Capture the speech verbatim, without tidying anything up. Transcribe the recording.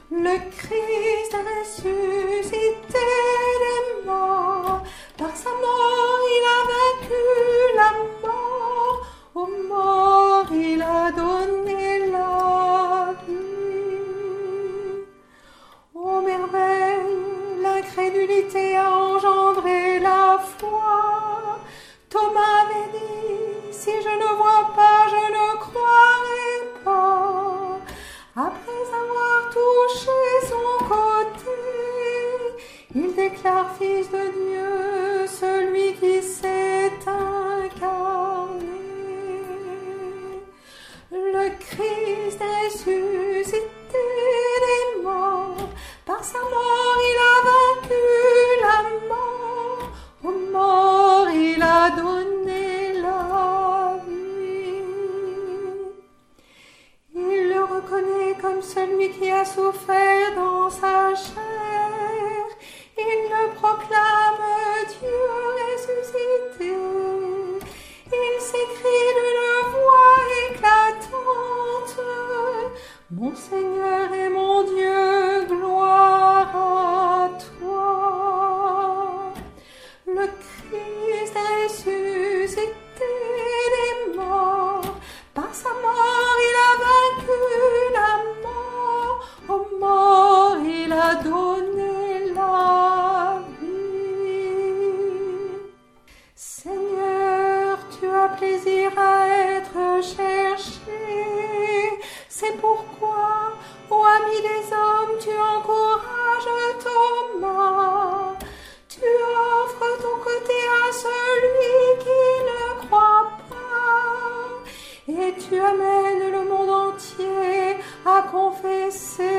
Le Christ est ressuscité des morts. Par sa mort, il a vaincu la mort. Aux morts, il a donné la vie. Ô merveille, l'incrédulité a engendré la foi. Thomas avait dit, si je ne vois pas, je ne croirai pas. Après avoir touché son côté, il déclare fils de Dieu, celui qui s'est incarné. Le Christ est ressuscité des morts. Par sa mort, il a vaincu la mort. Aux morts, il a donné la vie. Il le reconnaît comme celui qui a souffert dans sa chair. Il le proclame Dieu ressuscité. Il s'écrie d'une voix éclatante, mon Seigneur et mon Dieu, gloire à toi. Le Christ est ressuscité des morts. Par sa mort, il a vaincu la mort. Aux morts, il a donné la vie. Seigneur, tu as plaisir à être cherché. C'est pourquoi, ô ami des hommes, tu encourages Thomas. Tu offres ton côté à celui qui ne croit pas. Et tu amènes le monde entier à confesser